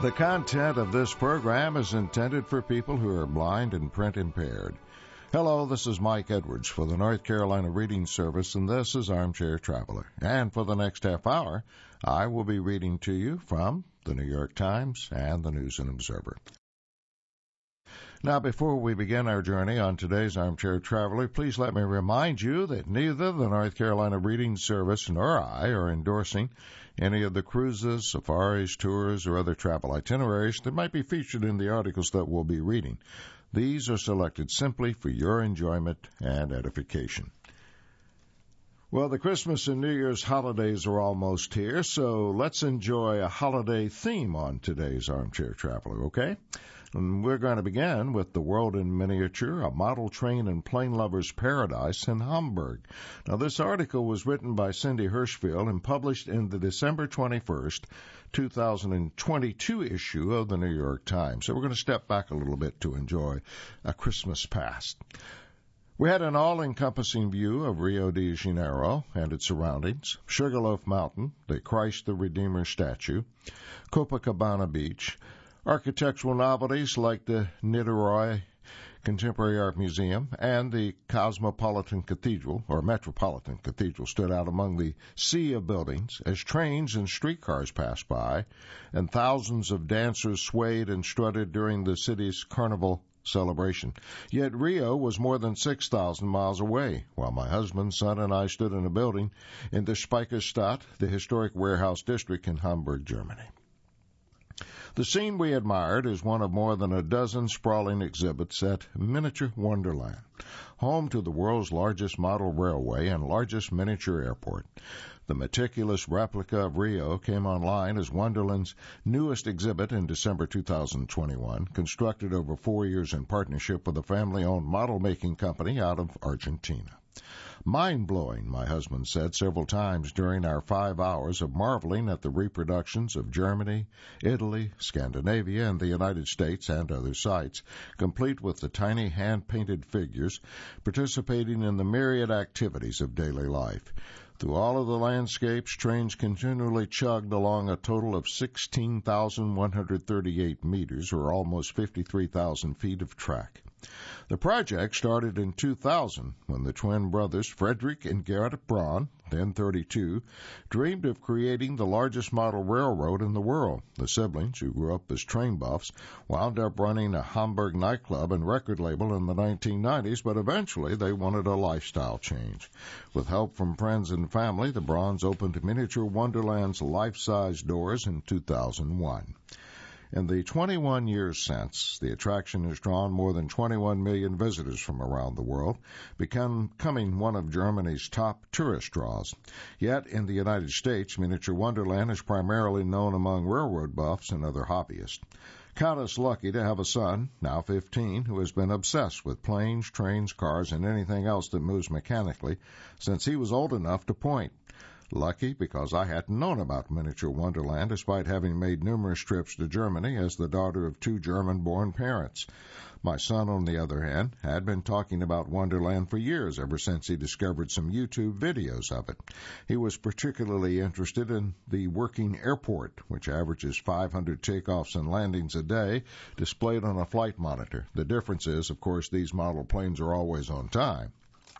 The content of this program is intended for people who are blind and print impaired. Hello, this is Mike Edwards for the North Carolina Reading Service, and this is Armchair Traveler. And for the next half hour, I will be reading to you from the New York Times and the News and Observer. Now, before we begin our journey on today's Armchair Traveler, please let me remind you that neither the North Carolina Reading Service nor I are endorsing any of the cruises, safaris, tours, or other travel itineraries that might be featured in the articles that we'll be reading. These are selected simply for your enjoyment and edification. Well, the Christmas and New Year's holidays are almost here, so let's enjoy a holiday theme on today's Armchair Traveler, okay? And we're going to begin with The World in Miniature, a model train and plane lover's paradise in Hamburg. Now, this article was written by Cindy Hirschfield and published in the December 21st, 2022 issue of the New York Times. So we're going to step back a little bit to enjoy a Christmas past. We had an all-encompassing view of Rio de Janeiro and its surroundings, Sugarloaf Mountain, the Christ the Redeemer statue, Copacabana Beach, architectural novelties like the Niterói Contemporary Art Museum and the Metropolitan Cathedral stood out among the sea of buildings as trains and streetcars passed by, and thousands of dancers swayed and strutted during the city's carnival celebration. Yet Rio was more than 6,000 miles away, while my husband, son, and I stood in a building in the Speicherstadt, the historic warehouse district in Hamburg, Germany. The scene we admired is one of more than a dozen sprawling exhibits at Miniature Wonderland, home to the world's largest model railway and largest miniature airport. The meticulous replica of Rio came online as Wonderland's newest exhibit in December 2021, constructed over 4 years in partnership with a family-owned model-making company out of Argentina. Mind-blowing, my husband said several times during our 5 hours of marveling at the reproductions of Germany, Italy, Scandinavia, and the United States and other sites, complete with the tiny hand-painted figures participating in the myriad activities of daily life. Through all of the landscapes, trains continually chugged along a total of 16,138 meters, or almost 53,000 feet of track. The project started in 2000 when the twin brothers Frederick and Gerrit Braun, then 32, dreamed of creating the largest model railroad in the world. The siblings, who grew up as train buffs, wound up running a Hamburg nightclub and record label in the 1990s, but eventually they wanted a lifestyle change. With help from friends and family, the Brauns opened Miniature Wonderland's life-size doors in 2001. In the 21 years since, the attraction has drawn more than 21 million visitors from around the world, becoming one of Germany's top tourist draws. Yet, in the United States, Miniature Wonderland is primarily known among railroad buffs and other hobbyists. Count us lucky to have a son, now 15, who has been obsessed with planes, trains, cars, and anything else that moves mechanically since he was old enough to point. Lucky because I hadn't known about Miniature Wonderland despite having made numerous trips to Germany as the daughter of 2 German-born parents. My son, on the other hand, had been talking about Wonderland for years, ever since he discovered some YouTube videos of it. He was particularly interested in the working airport, which averages 500 takeoffs and landings a day, displayed on a flight monitor. The difference is, of course, these model planes are always on time.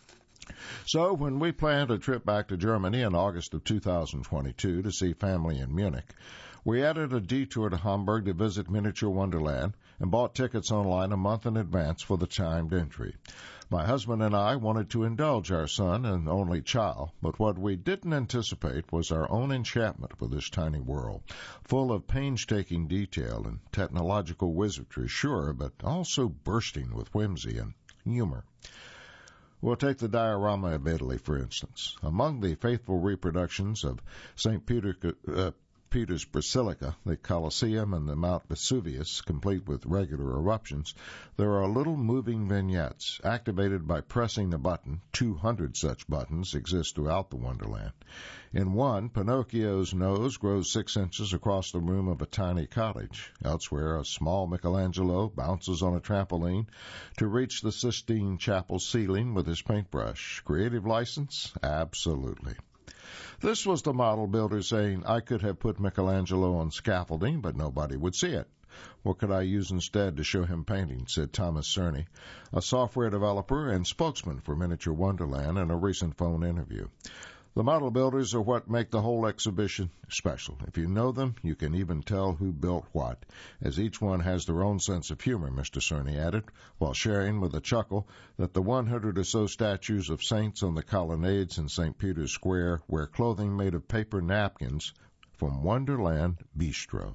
So when we planned a trip back to Germany in August of 2022 to see family in Munich, we added a detour to Hamburg to visit Miniature Wonderland and bought tickets online a month in advance for the timed entry. My husband and I wanted to indulge our son and only child, but what we didn't anticipate was our own enchantment with this tiny world, full of painstaking detail and technological wizardry, sure, but also bursting with whimsy and humor. We'll take the diorama of Italy, for instance. Among the faithful reproductions of St. Peter's Basilica, the Colosseum, and the Mount Vesuvius, complete with regular eruptions, there are little moving vignettes activated by pressing a button. 200 such buttons exist throughout the Wonderland. In one, Pinocchio's nose grows 6 inches across the room of a tiny cottage. Elsewhere, a small Michelangelo bounces on a trampoline to reach the Sistine Chapel ceiling with his paintbrush. Creative license? Absolutely. This was the model builder saying, "I could have put Michelangelo on scaffolding, but nobody would see it. What could I use instead to show him painting?" said Thomas Cerny, a software developer and spokesman for Miniature Wonderland, in a recent phone interview. The model builders are what make the whole exhibition special. If you know them, you can even tell who built what, as each one has their own sense of humor, Mr. Cerny added, while sharing with a chuckle that the 100 or so statues of saints on the colonnades in St. Peter's Square wear clothing made of paper napkins from Wonderland Bistro.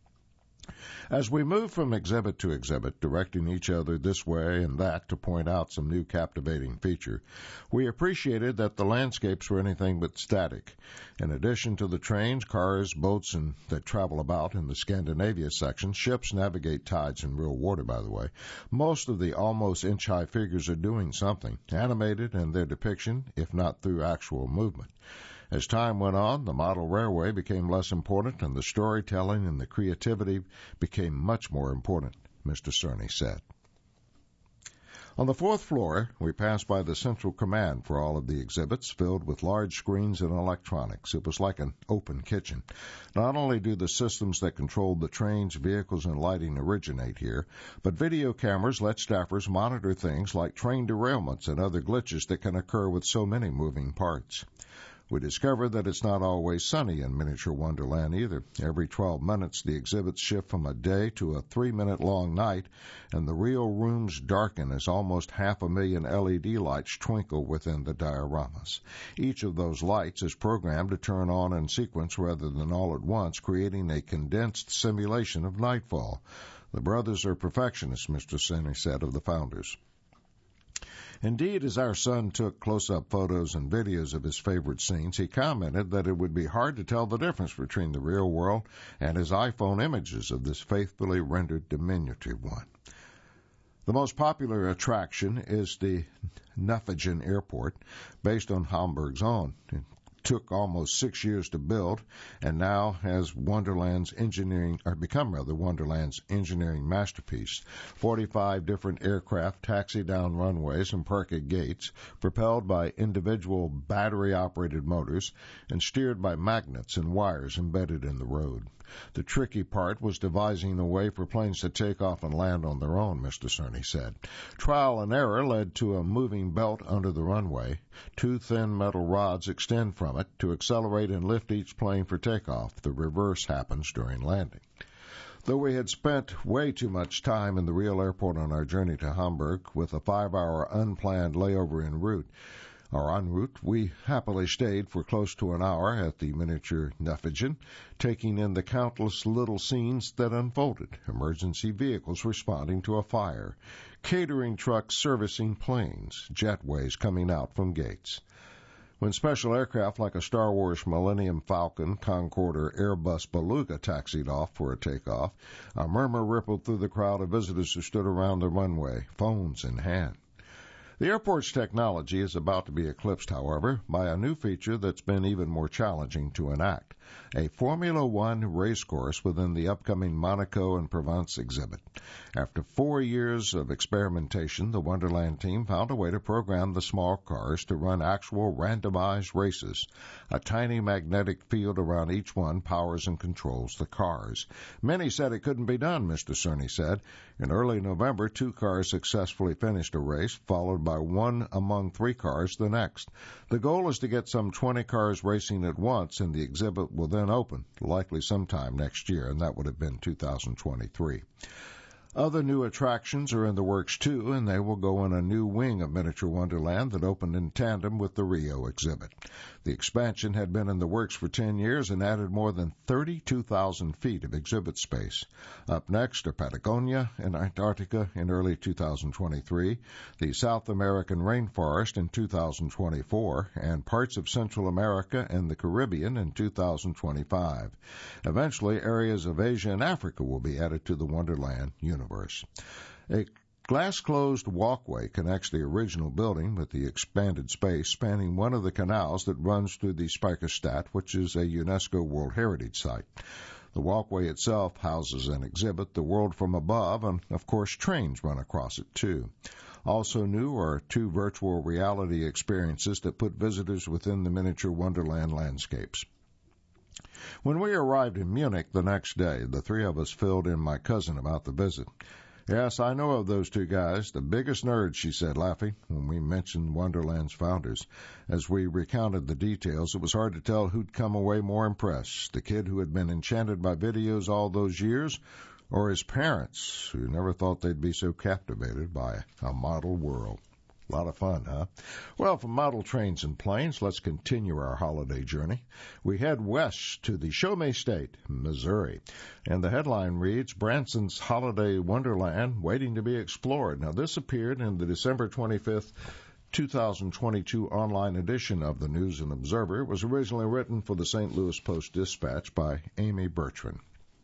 As we moved from exhibit to exhibit, directing each other this way and that to point out some new captivating feature, we appreciated that the landscapes were anything but static. In addition to the trains, cars, boats, and that travel about in the Scandinavia section, ships navigate tides in real water, by the way. Most of the almost inch-high figures are doing something, animated in their depiction, if not through actual movement. As time went on, the model railway became less important, and the storytelling and the creativity became much more important, Mr. Cerny said. On the fourth floor, we passed by the central command for all of the exhibits, filled with large screens and electronics. It was like an open kitchen. Not only do the systems that control the trains, vehicles, and lighting originate here, but video cameras let staffers monitor things like train derailments and other glitches that can occur with so many moving parts. We discovered that it's not always sunny in Miniature Wonderland either. Every 12 minutes, the exhibits shift from a day to a 3-minute-long night, and the real rooms darken as almost 500,000 LED lights twinkle within the dioramas. Each of those lights is programmed to turn on in sequence rather than all at once, creating a condensed simulation of nightfall. The brothers are perfectionists, Mr. Cerny said of the founders. Indeed, as our son took close-up photos and videos of his favorite scenes, he commented that it would be hard to tell the difference between the real world and his iPhone images of this faithfully rendered diminutive one. The most popular attraction is the Nuffingen Airport, based on Hamburg's own. It took almost 6 years to build, and now has Wonderland's engineering masterpiece. 45 different aircraft taxi down runways and park at gates, propelled by individual battery-operated motors and steered by magnets and wires embedded in the road. The tricky part was devising a way for planes to take off and land on their own, Mr. Cerny said. Trial and error led to a moving belt under the runway. 2 thin metal rods extend from it to accelerate and lift each plane for takeoff. The reverse happens during landing. Though we had spent way too much time in the real airport on our journey to Hamburg, with a 5-hour unplanned layover en route, we happily stayed for close to an hour at the miniature Nuffingen, taking in the countless little scenes that unfolded. Emergency vehicles responding to a fire, catering trucks servicing planes, jetways coming out from gates. When special aircraft like a Star Wars Millennium Falcon, Concorde, or Airbus Beluga taxied off for a takeoff, a murmur rippled through the crowd of visitors who stood around the runway, phones in hand. The airport's technology is about to be eclipsed, however, by a new feature that's been even more challenging to enact, a Formula One race course within the upcoming Monaco and Provence exhibit. After 4 years of experimentation, the Wonderland team found a way to program the small cars to run actual randomized races. A tiny magnetic field around each one powers and controls the cars. Many said it couldn't be done, Mr. Cerny said. In early November, 2 cars successfully finished a race, followed by one among 3 cars the next. The goal is to get some 20 cars racing at once, and the exhibit will then open, likely sometime next year, and that would have been 2023. Other new attractions are in the works, too, and they will go in a new wing of Miniature Wonderland that opened in tandem with the Rio exhibit. The expansion had been in the works for 10 years and added more than 32,000 feet of exhibit space. Up next are Patagonia and Antarctica in early 2023, the South American rainforest in 2024, and parts of Central America and the Caribbean in 2025. Eventually, areas of Asia and Africa will be added to the Wonderland universe. A glass-closed walkway connects the original building with the expanded space, spanning one of the canals that runs through the Spijkerstad, which is a UNESCO World Heritage Site. The walkway itself houses an exhibit, The World from Above, and, of course, trains run across it, too. Also new are 2 virtual reality experiences that put visitors within the miniature Wonderland landscapes. When we arrived in Munich the next day, the 3 of us filled in my cousin about the visit. Yes, I know of those 2 guys, the biggest nerds, she said, laughing, when we mentioned Wonderland's founders. As we recounted the details, it was hard to tell who'd come away more impressed, the kid who had been enchanted by videos all those years, or his parents, who never thought they'd be so captivated by a model world. A lot of fun, huh? Well, from model trains and planes, let's continue our holiday journey. We head west to the Show Me State, Missouri, and the headline reads, Branson's Holiday Wonderland Waiting to be Explored. Now, this appeared in the December 25th, 2022 online edition of the News and Observer. It was originally written for the St. Louis Post-Dispatch by Amy Bertrand.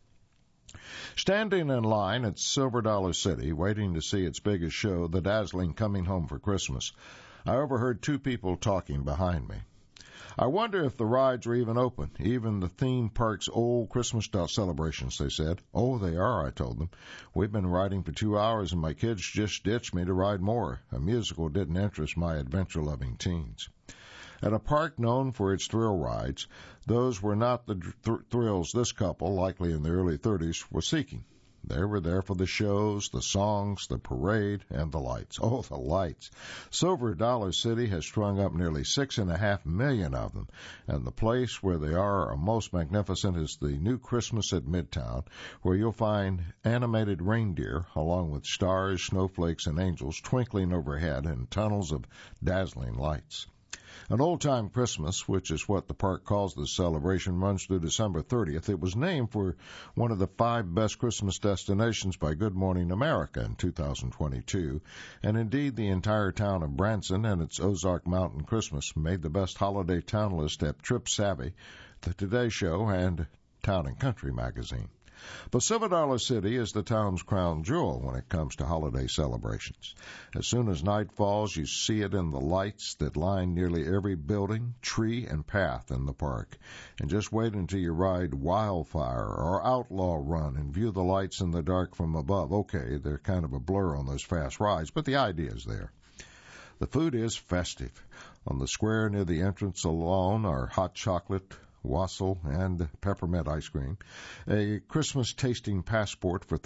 Standing in line at Silver Dollar City, waiting to see its biggest show, the dazzling Coming Home for Christmas, I overheard 2 people talking behind me. I wonder if the rides are even open, even the theme park's old Christmas celebrations, they said. Oh, they are, I told them. We've been riding for 2 hours and my kids just ditched me to ride more. A musical didn't interest my adventure-loving teens. At a park known for its thrill rides, those were not the thrills this couple, likely in their early 30s, were seeking. They were there for the shows, the songs, the parade, and the lights. Oh, the lights. Silver Dollar City has strung up nearly 6.5 million of them, and the place where they are most magnificent is the new Christmas at Midtown, where you'll find animated reindeer, along with stars, snowflakes, and angels twinkling overhead in tunnels of dazzling lights. An old-time Christmas, which is what the park calls this celebration, runs through December 30th. It was named for one of the 5 best Christmas destinations by Good Morning America in 2022, and indeed the entire town of Branson and its Ozark Mountain Christmas made the best holiday town list at Trip Savvy, the Today Show, and Town & Country magazine. But Silver Dollar City is the town's crown jewel when it comes to holiday celebrations. As soon as night falls, you see it in the lights that line nearly every building, tree, and path in the park. And just wait until you ride Wildfire or Outlaw Run and view the lights in the dark from above. Okay, they're kind of a blur on those fast rides, but the idea is there. The food is festive. On the square near the entrance alone are hot chocolate, wassail, and peppermint ice cream. A Christmas tasting passport for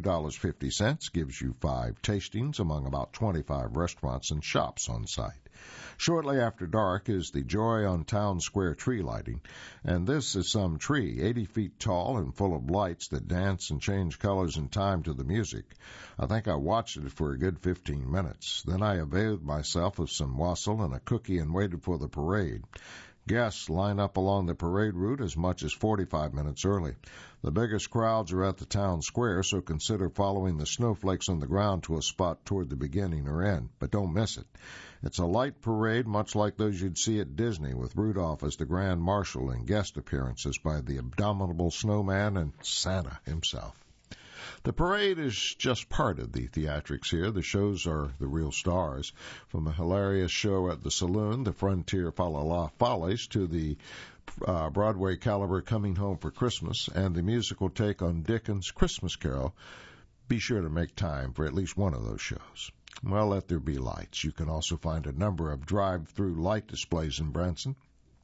$32.50 gives you 5 tastings among about 25 restaurants and shops on site. Shortly after dark is the Joy on Town Square tree lighting, and this is some tree 80 feet tall and full of lights that dance and change colors in time to the music. I think I watched it for a good 15 minutes. Then I availed myself of some wassail and a cookie and waited for the parade. Guests line up along the parade route as much as 45 minutes early. The biggest crowds are at the town square, so consider following the snowflakes on the ground to a spot toward the beginning or end, but don't miss it. It's a light parade, much like those you'd see at Disney, with Rudolph as the Grand Marshal and guest appearances by the Abominable Snowman and Santa himself. The parade is just part of the theatrics here. The shows are the real stars. From a hilarious show at the Saloon, the Frontier Fa-La-La Follies, to the Broadway caliber Coming Home for Christmas, and the musical take on Dickens' Christmas Carol. Be sure to make time for at least one of those shows. Well, let there be lights. You can also find a number of drive-through light displays in Branson.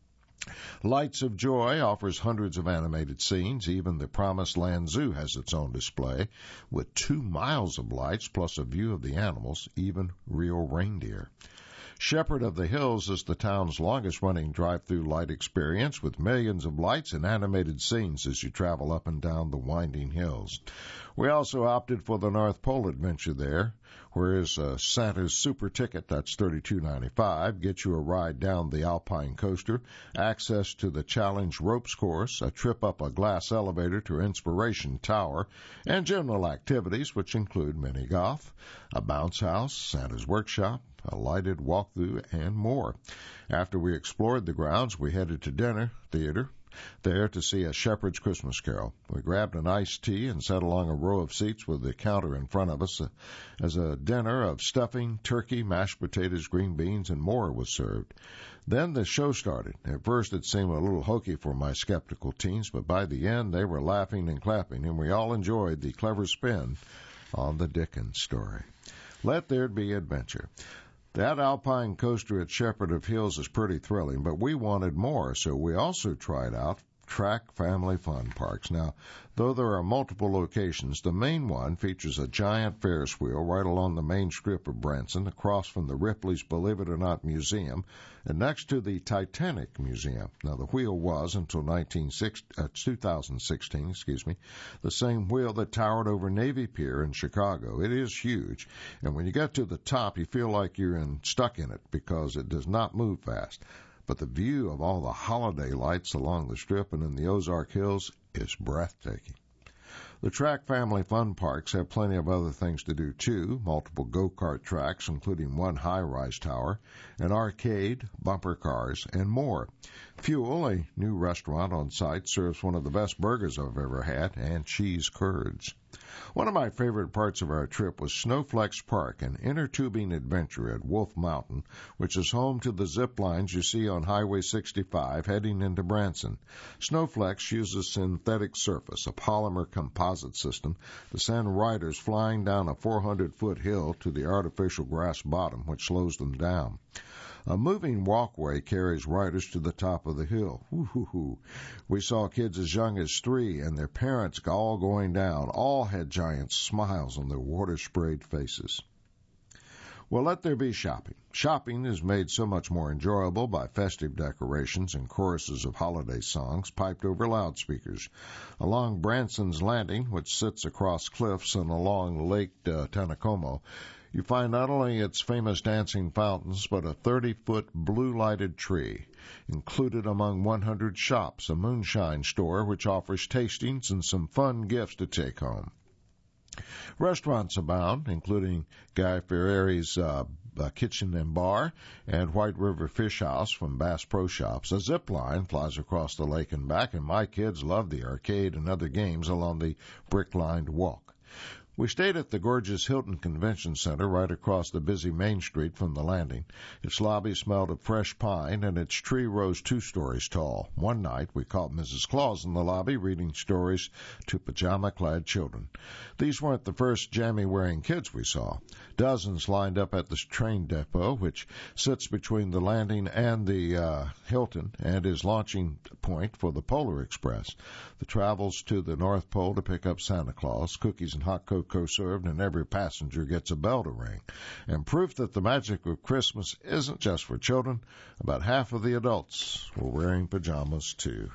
Lights of Joy offers hundreds of animated scenes. Even the Promised Land Zoo has its own display, with 2 miles of lights plus a view of the animals, even real reindeer. Shepherd of the Hills is the town's longest-running drive-through light experience, with millions of lights and animated scenes as you travel up and down the winding hills. We also opted for the North Pole adventure there, whereas Santa's Super Ticket, that's $32.95, gets you a ride down the Alpine Coaster, access to the Challenge Ropes Course, a trip up a glass elevator to Inspiration Tower, and general activities which include mini golf, a bounce house, Santa's Workshop, a lighted walkthrough, and more. After we explored the grounds, we headed to dinner, theater, there to see A Shepherd's Christmas Carol. We grabbed an iced tea and sat along a row of seats with the counter in front of us as a dinner of stuffing, turkey, mashed potatoes, green beans, and more was served. Then the show started. At first it seemed a little hokey for my skeptical teens, but by the end they were laughing and clapping, and we all enjoyed the clever spin on the Dickens story. Let there be adventure. That alpine coaster at Shepherd of Hills is pretty thrilling, but we wanted more, so we also tried out Track Family Fun Parks. Now, though there are multiple locations, the main one features a giant Ferris wheel right along the main strip of Branson, across from the Ripley's Believe It or Not Museum, and next to the Titanic Museum. Now, the wheel was, until 2016, the same wheel that towered over Navy Pier in Chicago. It is huge, and when you get to the top, you feel like you're stuck in it because it does not move fast. But the view of all the holiday lights along the Strip and in the Ozark Hills is breathtaking. The Track Family Fun Parks have plenty of other things to do, too. Multiple go-kart tracks, including one high-rise tower, an arcade, bumper cars, and more. Fuel, a new restaurant on site, serves one of the best burgers I've ever had, and cheese curds. One of my favorite parts of our trip was Snowflex Park, an inner tubing adventure at Wolf Mountain, which is home to the zip lines you see on Highway 65 heading into Branson. Snowflex uses synthetic surface, a polymer composite system, to send riders flying down a 400-foot hill to the artificial grass bottom, which slows them down. A moving walkway carries riders to the top of the hill. Woo-hoo-hoo. We saw kids as young as 3 and their parents all going down. All had giant smiles on their water-sprayed faces. Well, let there be shopping. Shopping is made so much more enjoyable by festive decorations and choruses of holiday songs piped over loudspeakers. Along Branson's Landing, which sits across cliffs and along Lake Tanacomo, you find not only its famous dancing fountains, but a 30-foot blue-lighted tree. Included among 100 shops, a moonshine store which offers tastings and some fun gifts to take home. Restaurants abound, including Guy Fieri's Kitchen and Bar and White River Fish House from Bass Pro Shops. A zip line flies across the lake and back, and my kids love the arcade and other games along the brick-lined walk. We stayed at the gorgeous Hilton Convention Center right across the busy Main Street from the landing. Its lobby smelled of fresh pine, and its tree rose 2 stories tall. One night, we caught Mrs. Claus in the lobby reading stories to pajama-clad children. These weren't the first jammy-wearing kids we saw. Dozens lined up at the train depot, which sits between the landing and the Hilton and is launching point for the Polar Express. The travels to the North Pole to pick up Santa Claus, cookies and hot cocoa served, and every passenger gets a bell to ring. And proof that the magic of Christmas isn't just for children, about half of the adults were wearing pajamas too.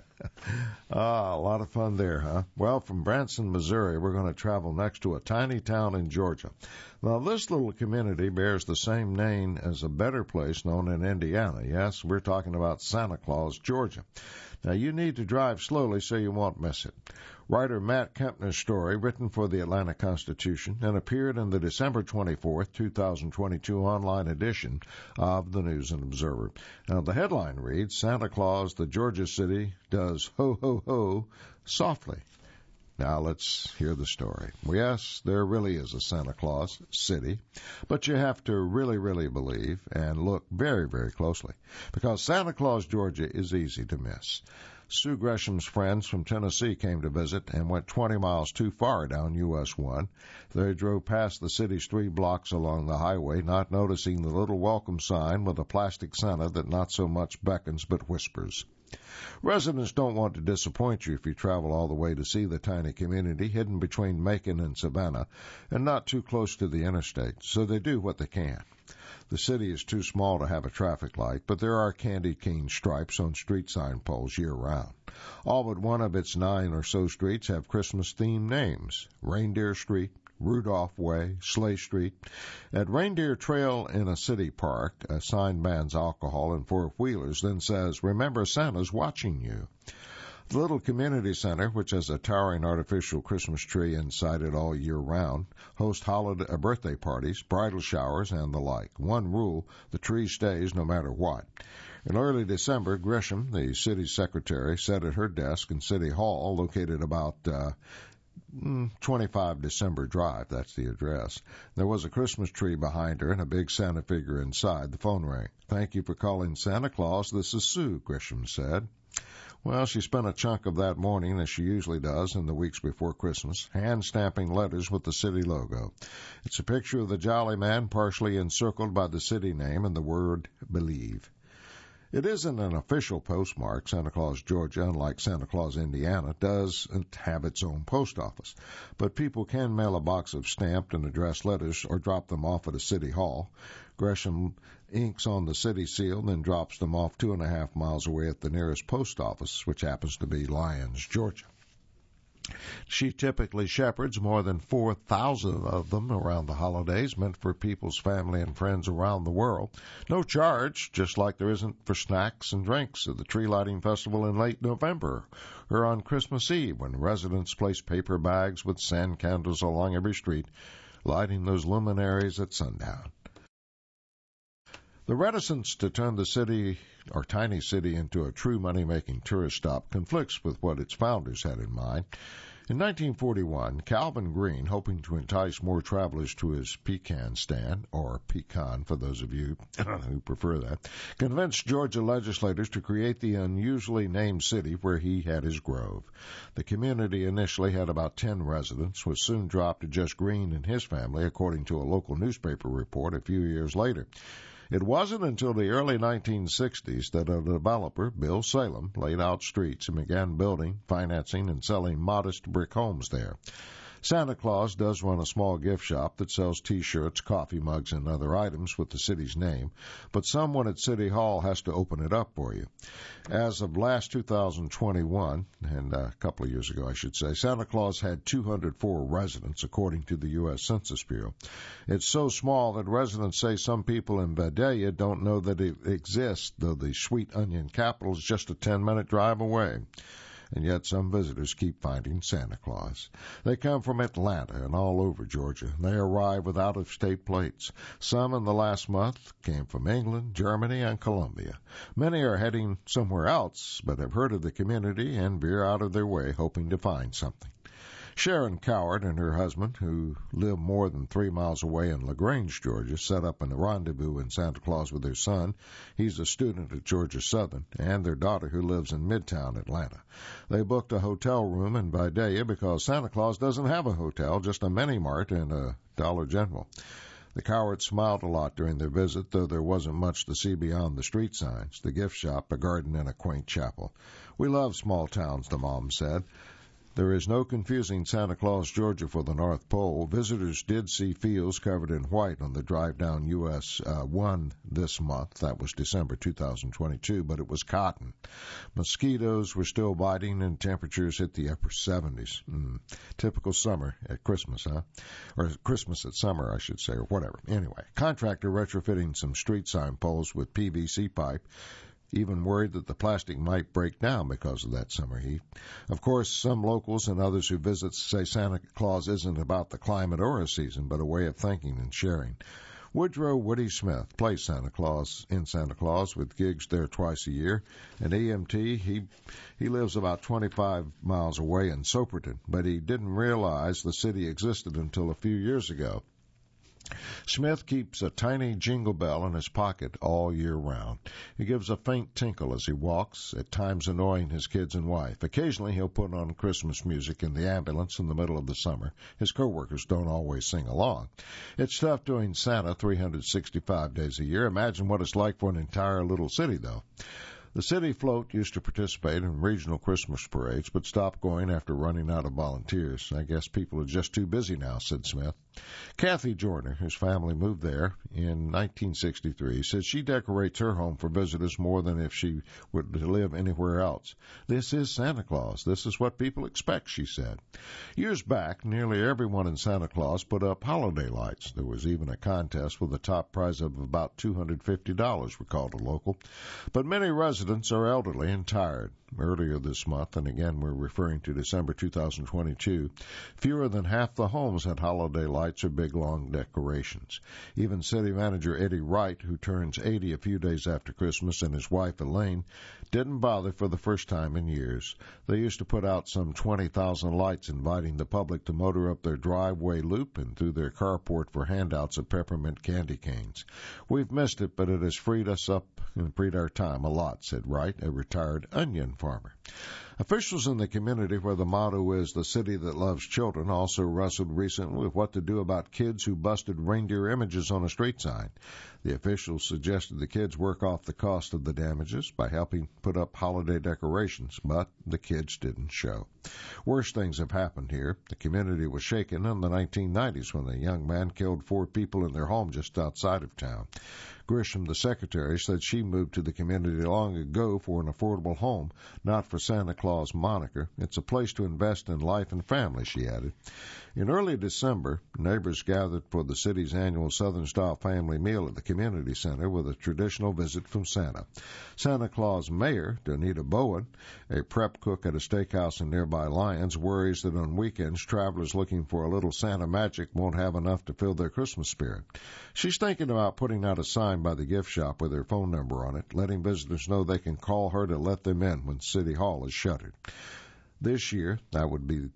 A lot of fun there, huh? Well, from Branson, Missouri, we're going to travel next to a tiny town in Georgia. Now, this little community bears the same name as a better place known in Indiana. Yes, we're talking about Santa Claus, Georgia. Now, you need to drive slowly so you won't miss it. Writer Matt Kempner's story, written for the Atlanta Constitution and appeared in the December 24th, 2022 online edition of the News and Observer. Now, the headline reads, Santa Claus, the Georgia city, does ho-ho-ho softly. Now, let's hear the story. Yes, there really is a Santa Claus city, but you have to really, really believe and look very, very closely, because Santa Claus, Georgia is easy to miss. Sue Gresham's friends from Tennessee came to visit and went 20 miles too far down US 1. They drove past the city's 3 blocks along the highway, not noticing the little welcome sign with a plastic Santa that not so much beckons but whispers. Residents don't want to disappoint you if you travel all the way to see the tiny community hidden between Macon and Savannah and not too close to the interstate, so they do what they can. The city is too small to have a traffic light, but there are candy cane stripes on street sign poles year-round. All but one of its 9 or so streets have Christmas-themed names: Reindeer Street, Rudolph Way, Sleigh Street. At Reindeer Trail in a city park, a sign bans alcohol and four-wheelers, then says, "Remember, Santa's watching you." The little community center, which has a towering artificial Christmas tree inside it all year round, hosts birthday parties, bridal showers, and the like. One rule, the tree stays no matter what. In early December, Grisham, the city secretary, sat at her desk in City Hall, located about 25 December Drive. That's the address. There was a Christmas tree behind her and a big Santa figure inside. The phone rang. "Thank you for calling Santa Claus. This is Sue," Grisham said. Well, she spent a chunk of that morning, as she usually does in the weeks before Christmas, hand-stamping letters with the city logo. It's a picture of the Jolly Man partially encircled by the city name and the word Believe. It isn't an official postmark. Santa Claus, Georgia, unlike Santa Claus, Indiana, doesn't have its own post office. But people can mail a box of stamped and addressed letters or drop them off at a city hall. Gresham inks on the city seal, then drops them off 2.5 miles away at the nearest post office, which happens to be Lyons, Georgia. She typically shepherds more than 4,000 of them around the holidays, meant for people's family and friends around the world. No charge, just like there isn't for snacks and drinks at the tree lighting festival in late November or on Christmas Eve, when residents place paper bags with sand candles along every street, lighting those luminaries at sundown. The reticence to turn the city, or tiny city, into a true money-making tourist stop conflicts with what its founders had in mind. In 1941, Calvin Green, hoping to entice more travelers to his pecan stand, or pecan for those of you who prefer that, convinced Georgia legislators to create the unusually named city where he had his grove. The community initially had about 10 residents, was soon dropped to just Green and his family, according to a local newspaper report a few years later. It wasn't until the early 1960s that a developer, Bill Salem, laid out streets and began building, financing, and selling modest brick homes there. Santa Claus does run a small gift shop that sells T-shirts, coffee mugs, and other items with the city's name, but someone at City Hall has to open it up for you. As of last 2021, and a couple of years ago, I should say, Santa Claus had 204 residents, according to the U.S. Census Bureau. It's so small that residents say some people in Vidalia don't know that it exists, though the sweet onion capital is just a 10-minute drive away. And yet some visitors keep finding Santa Claus. They come from Atlanta and all over Georgia. They arrive with out-of-state plates. Some in the last month came from England, Germany, and Colombia. Many are heading somewhere else, but have heard of the community and veer out of their way hoping to find something. Sharon Coward and her husband, who live more than 3 miles away in LaGrange, Georgia, set up a rendezvous in Santa Claus with their son. He's a student at Georgia Southern, and their daughter, who lives in Midtown Atlanta. They booked a hotel room in Vidalia because Santa Claus doesn't have a hotel, just a mini-mart and a Dollar General. The Cowards smiled a lot during their visit, though there wasn't much to see beyond the street signs, the gift shop, a garden, and a quaint chapel. "We love small towns," the mom said. There is no confusing Santa Claus, Georgia for the North Pole. Visitors did see fields covered in white on the drive down US 1 this month. That was December 2022, but it was cotton. Mosquitoes were still biting and temperatures hit the upper 70s. Typical summer at Christmas, huh? Or Christmas at summer, I should say, or whatever. Anyway, contractor retrofitting some street sign poles with PVC pipe. Even worried that the plastic might break down because of that summer heat. Of course, some locals and others who visit say Santa Claus isn't about the climate or a season, but a way of thinking and sharing. Woodrow Woody Smith plays Santa Claus in Santa Claus with gigs there twice a year. An EMT, he lives about 25 miles away in Soperton, but he didn't realize the city existed until a few years ago. Smith keeps a tiny jingle bell in his pocket all year round. He gives a faint tinkle as he walks, at times annoying his kids and wife. Occasionally he'll put on Christmas music in the ambulance in the middle of the summer. His coworkers don't always sing along. It's tough doing Santa 365 days a year. Imagine what it's like for an entire little city, though. The city float used to participate in regional Christmas parades, but stopped going after running out of volunteers. I guess people are just too busy now, said Smith. Kathy Joyner, whose family moved there in 1963, said she decorates her home for visitors more than if she would live anywhere else. This is Santa Claus. This is what people expect, she said. Years back, nearly everyone in Santa Claus put up holiday lights. There was even a contest with a top prize of about $250, recalled a local. But many residents residents are elderly and tired. Earlier this month, and again we're referring to December 2022, fewer than half the homes had holiday lights or big long decorations. Even City Manager Eddie Wright, who turns 80 a few days after Christmas, and his wife Elaine didn't bother for the first time in years. They used to put out some 20,000 lights inviting the public to motor up their driveway loop and through their carport for handouts of peppermint candy canes. We've missed it, but it has freed us up and freed our time a lot, said Wright, a retired onion farmer. Officials in the community where the motto is the city that loves children also wrestled recently with what to do about kids who busted reindeer images on a street sign. The officials suggested the kids work off the cost of the damages by helping put up holiday decorations, but the kids didn't show. Worse things have happened here. The community was shaken in the 1990s when a young man killed 4 people in their home just outside of town. Grisham, the secretary, said she moved to the community long ago for an affordable home, not for Santa Claus moniker. It's a place to invest in life and family, she added. In early December, neighbors gathered for the city's annual Southern-style family meal at the community center with a traditional visit from Santa. Santa Claus Mayor Donita Bowen, a prep cook at a steakhouse in nearby Lyons, worries that on weekends travelers looking for a little Santa magic won't have enough to fill their Christmas spirit. She's thinking about putting out a sign by the gift shop with her phone number on it, letting visitors know they can call her to let them in when City Hall is shuttered. This year, that would be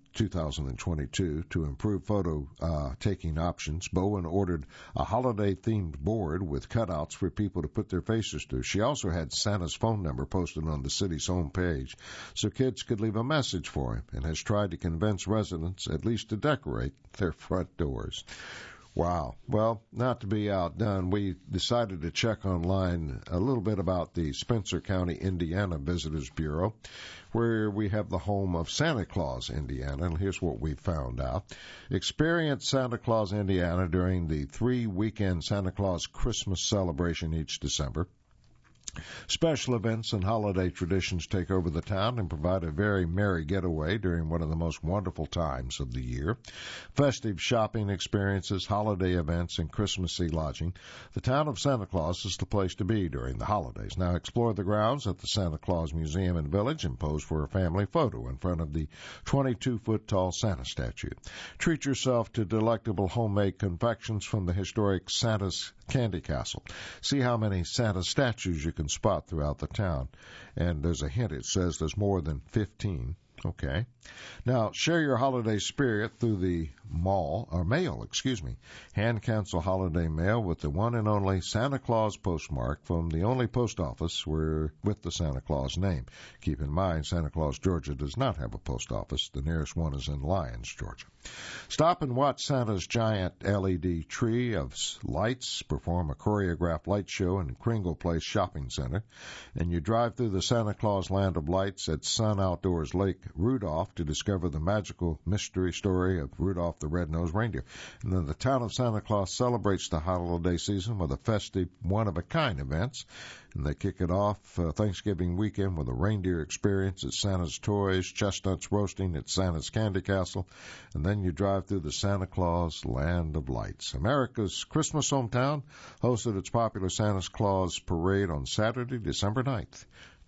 2022, to improve photo-taking options, Bowen ordered a holiday-themed board with cutouts for people to put their faces to. She also had Santa's phone number posted on the city's homepage so kids could leave a message for him, and has tried to convince residents at least to decorate their front doors. Wow. Well, not to be outdone, we decided to check online a little bit about the Spencer County, Indiana Visitors Bureau, where we have the home of Santa Claus, Indiana. And here's what we found out. Experience Santa Claus, Indiana during the 3-weekend Santa Claus Christmas celebration each December. Special events and holiday traditions take over the town and provide a very merry getaway during one of the most wonderful times of the year. Festive shopping experiences, holiday events, and Christmassy lodging. The town of Santa Claus is the place to be during the holidays. Now explore the grounds at the Santa Claus Museum and Village and pose for a family photo in front of the 22-foot-tall Santa statue. Treat yourself to delectable homemade confections from the historic Santa's Candy Castle. See how many Santa statues you can spot throughout the town. And there's a hint. It says there's more than 15. Okay. Now, share your holiday spirit through the mail. Hand cancel holiday mail with the one and only Santa Claus postmark from the only post office with the Santa Claus name. Keep in mind, Santa Claus, Georgia does not have a post office. The nearest one is in Lyons, Georgia. Stop and watch Santa's giant LED tree of lights perform a choreographed light show in Kringle Place Shopping Center. And you drive through the Santa Claus Land of Lights at Sun Outdoors Lake Rudolph to discover the magical mystery story of Rudolph the Red-Nosed Reindeer. And then the town of Santa Claus celebrates the holiday season with a festive, one-of-a-kind events. And they kick it off Thanksgiving weekend with a reindeer experience at Santa's Toys, chestnuts roasting at Santa's Candy Castle, and then you drive through the Santa Claus Land of Lights. America's Christmas hometown hosted its popular Santa Claus Parade on Saturday, December 9th.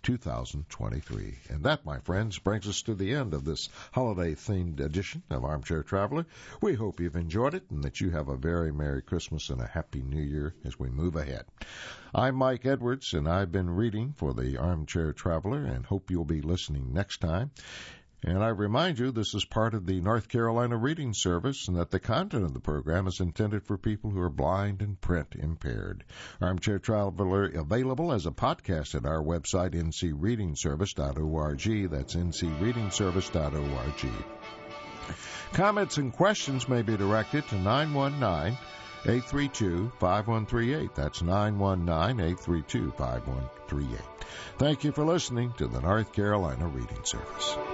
2023. And that, my friends, brings us to the end of this holiday-themed edition of Armchair Traveler. We hope you've enjoyed it and that you have a very Merry Christmas and a Happy New Year as we move ahead. I'm Mike Edwards, and I've been reading for the Armchair Traveler, and hope you'll be listening next time. And I remind you, this is part of the North Carolina Reading Service, and that the content of the program is intended for people who are blind and print impaired. Armchair Traveler available as a podcast at our website, ncreadingservice.org. That's ncreadingservice.org. Comments and questions may be directed to 919-832-5138. That's 919-832-5138. Thank you for listening to the North Carolina Reading Service.